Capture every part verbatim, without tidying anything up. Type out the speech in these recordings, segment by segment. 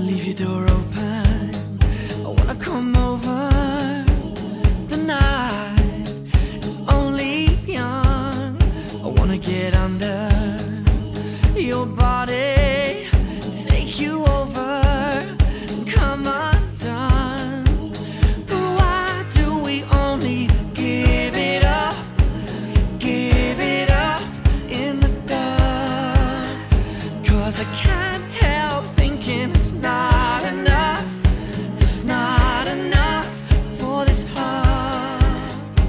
Leave your door open, I wanna come over. The night is only young, I wanna get under your body, take you over, come undone. But why do we only give it up, give it up in the dark? Cause I can't help thinking it's not enough, it's not enough for this heart.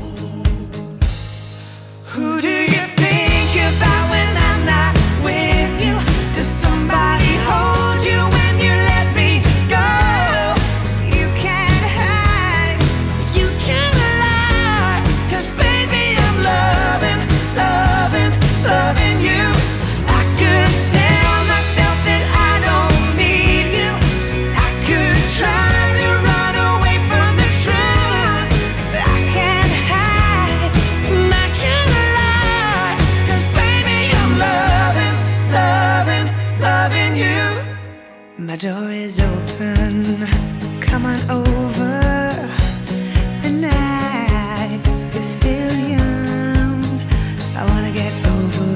Who do you think about when I'm not with you? Does somebody hold you when you let me go? You can't hide, you can't lie, cause baby I'm loving, loving, loving you. I could tell myself that I don't need you, I could try to run away from the truth, but I can't hide, and I can't lie, cause baby I'm loving, loving, loving you. My door is open, come on over. The night is still young, I wanna get over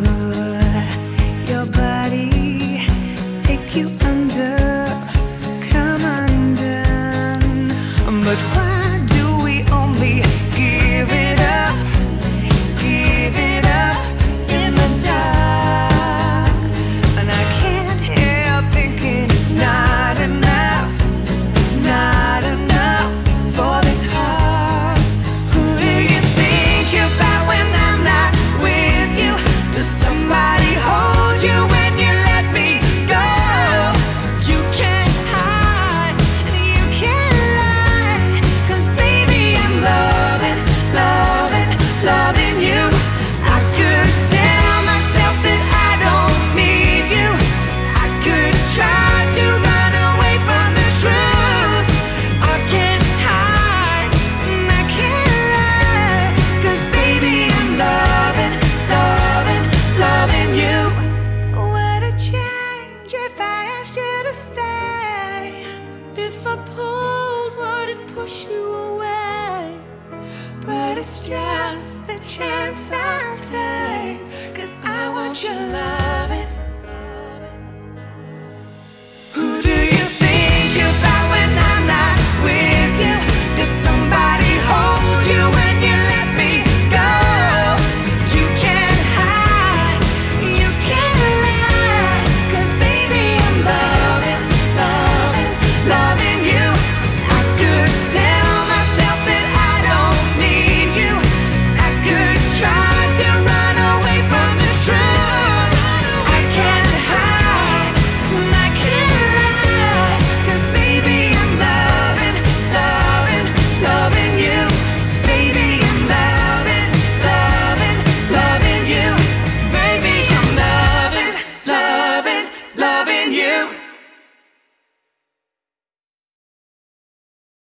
your body, take you under, come undone. But why do we only give it up, give it up in the dark? And I can't help thinking it's not enough, it's not enough for this heart. Who do you think about when I'm not with you? Does somebody hold you when you let me go? You can't hide, and you can't lie, cause baby I'm loving, loving, loving you. I could tell myself that I don't need you, I could try to run away from the truth. I can't hide, and I can't lie, cause baby I'm loving, loving, loving you. Would it change if I asked you to stay? If I pulled, would it push you away? But it's just the chance I'll take, cause I want your love.